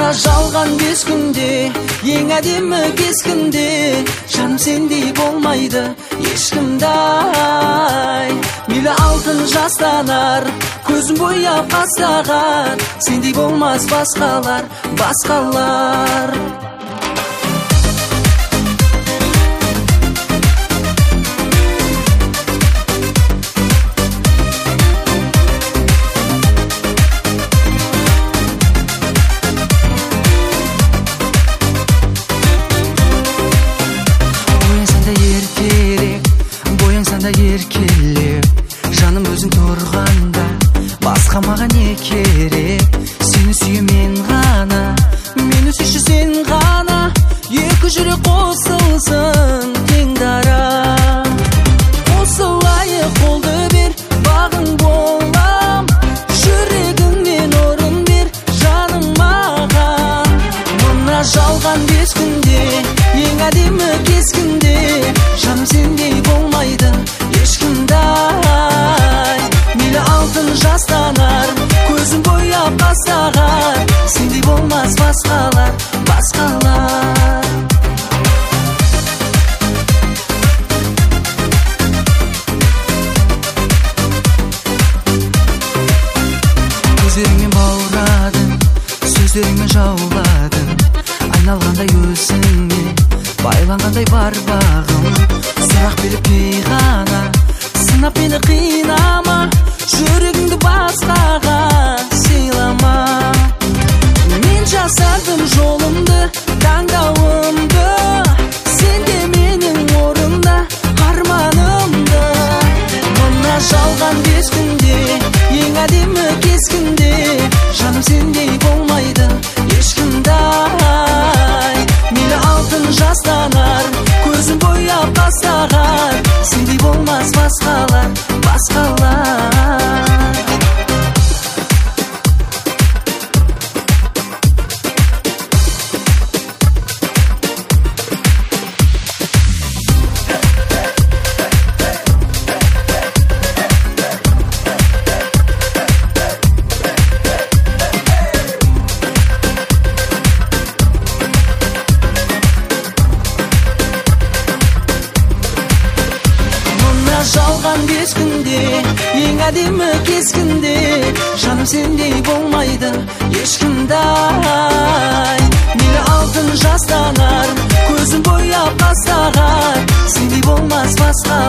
Мына жалған бес күнде, ең әдемі кескінде, жаным сендей болмайды ешкімдай. Мейлі алтын жастанар, көзін бояп қастаған, сендей болмас басқалар, басқалар. Еркелеп, жаным өзің тұрғанда, басқа маған не керек? Сені сүйемен ғана, мені сүйші сен ғана, екі жүрек қосылсын тең дара. Осылайық қолды бер, бағың болам, жүрегіңнен орын бер, жаным маған. Мына жалған бес күнде, ең әдемі кескінде, жаным сендей болмайды ешкімдай. Мейлі алтын жастанар, көзін бояп қастаған, сендей болмас басқалар, басқалар. Көздеріңмен баурадың, сөздеріңмен жауладың, айналғандай өзіңе байланғандай бар бағым. Сұрақ беріп ғана, сынап мені қинама, жүрегіңді басқаға сыйлама. Мен жасадым жолымды, таңдауымды, сен де менің орында арманымды. Мына жалған бес күнде, ең әдемі кескінде, жаным сендей болмайды ешкімдай. Мейлі алтын жастанар, көзін бояп қастаған, сендей болмас басқалар, басқалар. Жалған бес күнде, ең әдемі кескінде, жаным сендей болмайды ешкімдай. Мейлі алтын жастанар, көзін бояп қастаған, сендей болмас басқа